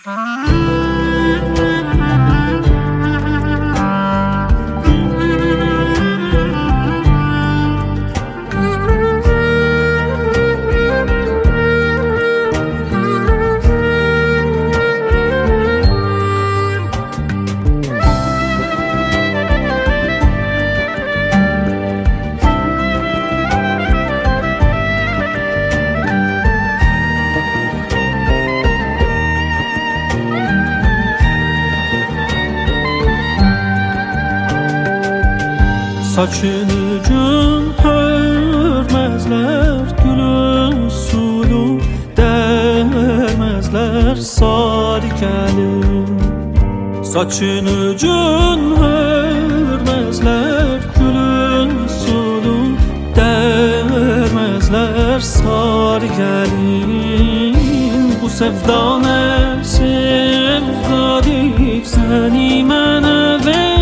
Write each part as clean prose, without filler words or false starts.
Saçını gün hörmezler, gülün usulü dermezler sarı gelin. Saçını gün hörmezler, gülün usulü dermezler sarı gelin. Bu sevda ne sevdadır, seni mənə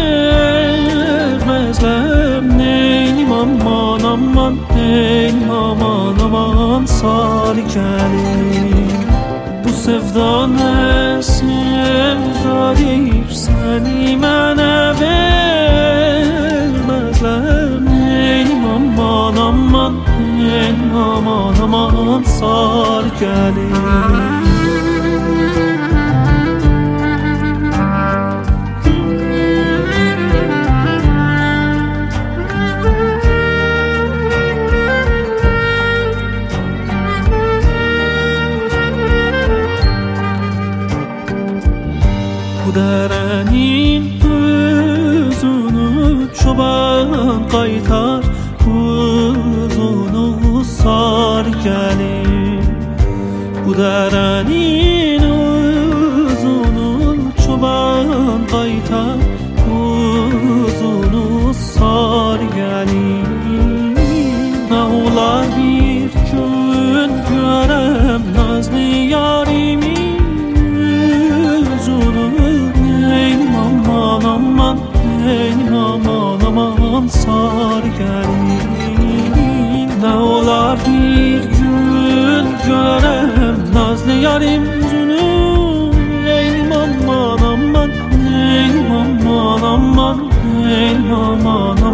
vermezler. Aman aman ey aman aman sarı gelin. Bu sevda ne sevdadır, seni mənə vermezler. Ey aman aman ey aman aman sarı gelin. Bu derenin özünü çoban qaytar, uzunu sar gelin. Bu derenin özünü çoban qaytar, uzunu sar gelin. Ne olar bir gün görem nazlı yarimi aman sar gelin. Ne olar bir gün görem nazlı yarim yüzünü. Ey aman aman ey aman aman ey aman